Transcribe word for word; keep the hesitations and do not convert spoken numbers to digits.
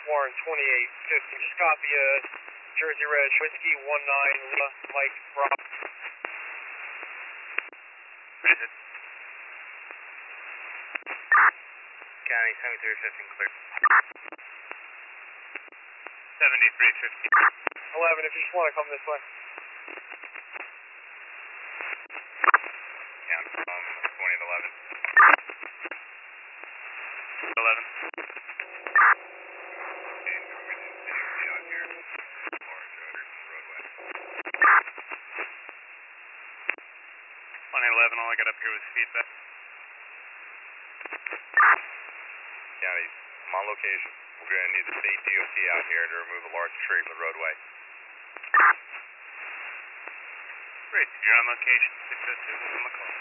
Warren twenty-eight fifty. Just copy uh, Jersey Red, Whiskey one nine, Lima, Mike, Rob. What is it? County seventy-three fifty clear. seventy-three fifty. eleven, if you just want to come this way. Yeah, um, twenty and eleven. eleven. twenty eleven, all I got up here was feedback. County, I'm on location. We're going to need the state D O T out here to remove a large tree from the roadway. Great, you're on location. six oh two, I'm on the call.